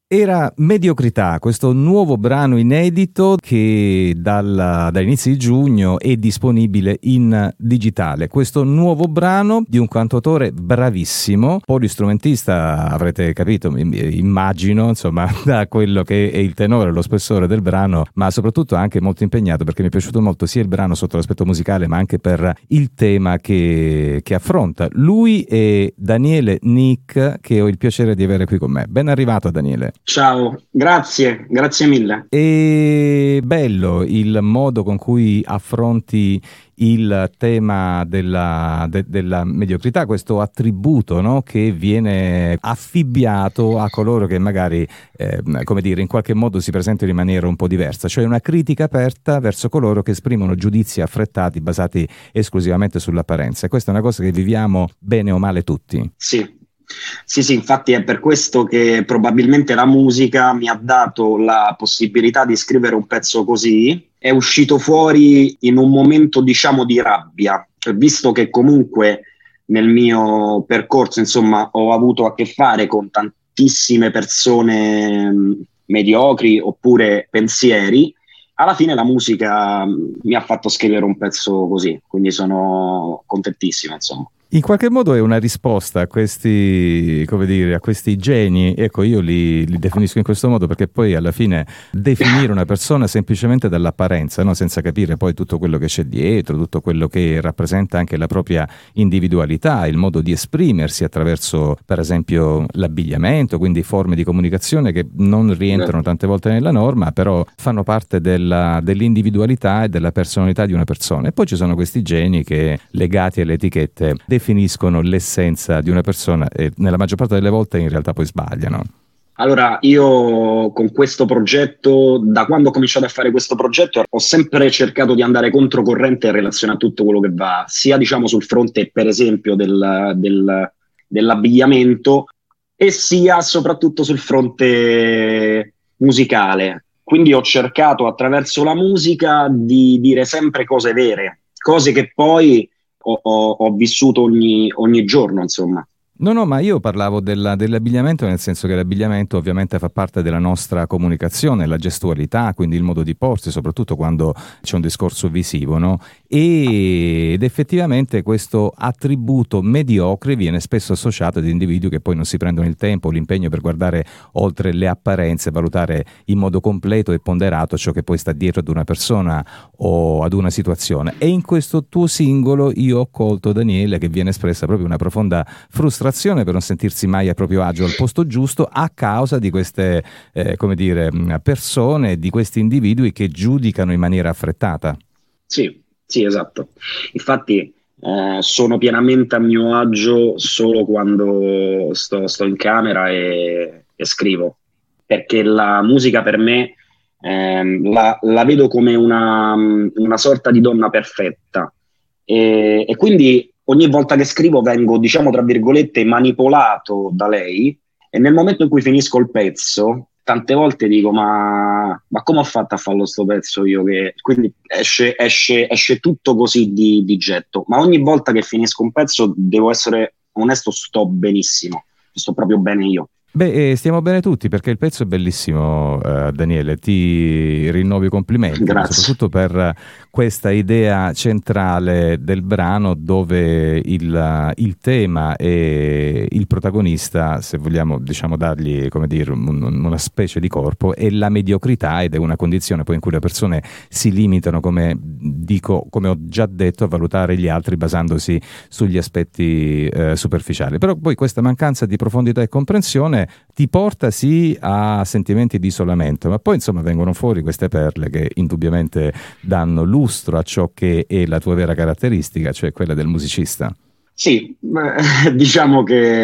Era Mediocrità, questo nuovo brano inedito che da inizio di giugno è disponibile in digitale. Questo nuovo brano di un cantautore bravissimo, polistrumentista, avrete capito, immagino, insomma, da quello che è il tenore, lo spessore del brano, ma soprattutto anche molto impegnato, perché mi è piaciuto molto sia il brano sotto l'aspetto musicale, ma anche per il tema che affronta. Lui è Daniele Nick, che ho il piacere di avere qui con me. Ben arrivato, Daniele. Ciao, grazie mille. È bello il modo con cui affronti il tema della mediocrità, questo attributo, no, che viene affibbiato a coloro che magari, come dire, in qualche modo si presentano in maniera un po' diversa, cioè una critica aperta verso coloro che esprimono giudizi affrettati basati esclusivamente sull'apparenza. E questa è una cosa che viviamo bene o male tutti. Sì, infatti è per questo che probabilmente la musica mi ha dato la possibilità di scrivere un pezzo così. È uscito fuori in un momento, diciamo, di rabbia, visto che comunque nel mio percorso, insomma, ho avuto a che fare con tantissime persone mediocri oppure pensieri. Alla fine la musica mi ha fatto scrivere un pezzo così, quindi sono contentissimo, insomma. In qualche modo è una risposta a questi, come dire, a questi geni. Ecco, io li definisco in questo modo perché poi alla fine definire una persona semplicemente dall'apparenza, no? Senza capire poi tutto quello che c'è dietro, tutto quello che rappresenta anche la propria individualità, il modo di esprimersi attraverso, per esempio, l'abbigliamento, quindi forme di comunicazione che non rientrano tante volte nella norma, però fanno parte dell'individualità e della personalità di una persona. E poi ci sono questi geni che, legati alle etichette, definiscono l'essenza di una persona e nella maggior parte delle volte in realtà poi sbagliano. Allora, io con questo progetto, da quando ho cominciato a fare questo progetto, ho sempre cercato di andare controcorrente in relazione a tutto quello che va, sia diciamo sul fronte, per esempio, dell'abbigliamento, e sia soprattutto sul fronte musicale. Quindi ho cercato attraverso la musica di dire sempre cose vere, cose che poi ho vissuto ogni giorno, insomma. No, ma io parlavo dell'abbigliamento, nel senso che l'abbigliamento ovviamente fa parte della nostra comunicazione, la gestualità, quindi il modo di porsi, soprattutto quando c'è un discorso visivo, no? Ed effettivamente questo attributo mediocre viene spesso associato ad individui che poi non si prendono il tempo, l'impegno per guardare oltre le apparenze, valutare in modo completo e ponderato ciò che poi sta dietro ad una persona o ad una situazione. E in questo tuo singolo io ho colto, Daniele, che viene espressa proprio una profonda frustrazione per non sentirsi mai a proprio agio al posto giusto a causa di queste, come dire, persone, di questi individui che giudicano in maniera affrettata. Sì, esatto. Infatti, sono pienamente a mio agio solo quando sto in camera e scrivo, perché la musica per me la vedo come una sorta di donna perfetta. E quindi ogni volta che scrivo vengo, diciamo, tra virgolette, manipolato da lei, e nel momento in cui finisco il pezzo, tante volte dico, ma come ho fatto a farlo sto pezzo io? Quindi esce tutto così di getto, ma ogni volta che finisco un pezzo, devo essere onesto, sto benissimo, sto proprio bene io. Beh, stiamo bene tutti perché il pezzo è bellissimo, Daniele, ti rinnovo i complimenti, ma Grazie. soprattutto per questa idea centrale del brano dove il tema e il protagonista, se vogliamo diciamo dargli, come dire, una specie di corpo, è la mediocrità ed è una condizione poi in cui le persone si limitano, come dico, come ho già detto, a valutare gli altri basandosi sugli aspetti superficiali. Però poi questa mancanza di profondità e comprensione ti porta sì a sentimenti di isolamento, ma poi insomma vengono fuori queste perle che indubbiamente danno lustro a ciò che è la tua vera caratteristica, cioè quella del musicista. Sì, diciamo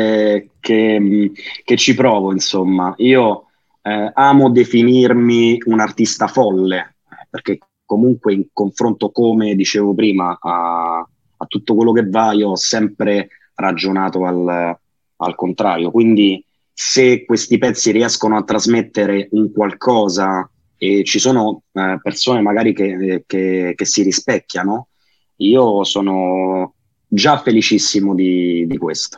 che ci provo, insomma. Io amo definirmi un artista folle, perché comunque in confronto, come dicevo prima, a tutto quello che va, io ho sempre ragionato al contrario. Quindi se questi pezzi riescono a trasmettere un qualcosa e ci sono persone magari che si rispecchiano, io sono già felicissimo di questo.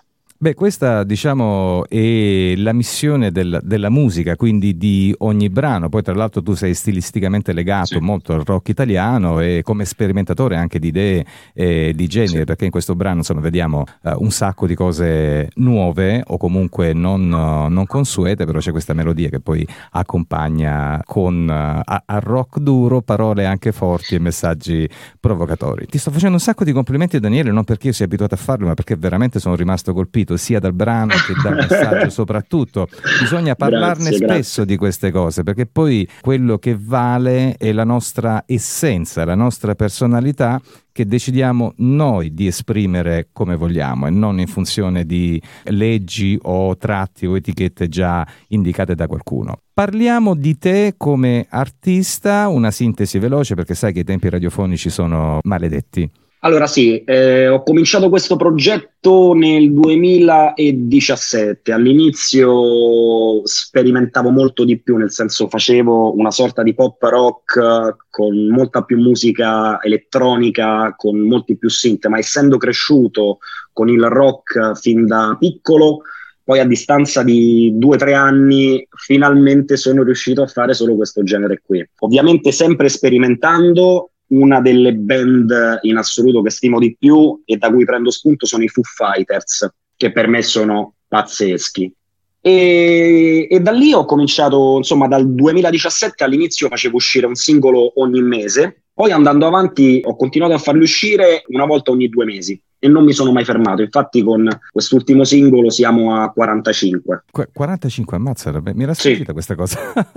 Beh, questa diciamo è la missione della musica, quindi di ogni brano. Poi tra l'altro tu sei stilisticamente legato molto al rock italiano e come sperimentatore anche di idee e di genere, perché in questo brano insomma vediamo un sacco di cose nuove o comunque non consuete, però c'è questa melodia che poi accompagna con a rock duro, parole anche forti e messaggi provocatori. Ti sto facendo un sacco di complimenti, Daniele, non perché io sia abituato a farlo, ma perché veramente sono rimasto colpito sia dal brano che dal messaggio. Soprattutto bisogna parlarne spesso di queste cose, perché poi quello che vale è la nostra essenza, la nostra personalità, che decidiamo noi di esprimere come vogliamo e non in funzione di leggi o tratti o etichette già indicate da qualcuno. Parliamo di te come artista, una sintesi veloce perché sai che i tempi radiofonici sono maledetti. Allora sì, ho cominciato questo progetto nel 2017. All'inizio sperimentavo molto di più, nel senso facevo una sorta di pop rock con molta più musica elettronica, con molti più synth, ma essendo cresciuto con il rock fin da piccolo, poi a distanza di 2 o 3 anni finalmente sono riuscito a fare solo questo genere qui. Ovviamente sempre sperimentando. Una delle band in assoluto che stimo di più e da cui prendo spunto sono i Foo Fighters, che per me sono pazzeschi. E da lì ho cominciato, insomma, dal 2017 all'inizio facevo uscire un singolo ogni mese, poi andando avanti ho continuato a farli uscire una volta ogni 2 mesi e non mi sono mai fermato. Infatti con quest'ultimo singolo siamo a 45. 45, ammazza, mi era sfuggita questa cosa.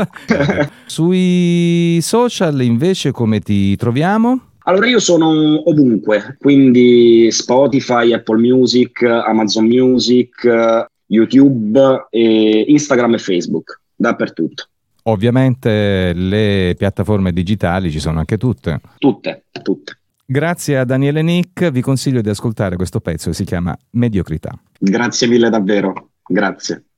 Sui social invece come ti troviamo? Allora io sono ovunque, quindi Spotify, Apple Music, Amazon Music, YouTube, Instagram e Facebook, dappertutto. Ovviamente le piattaforme digitali ci sono anche tutte. Tutte. Grazie a Daniele Nick, vi consiglio di ascoltare questo pezzo che si chiama Mediocrità. Grazie mille davvero, grazie.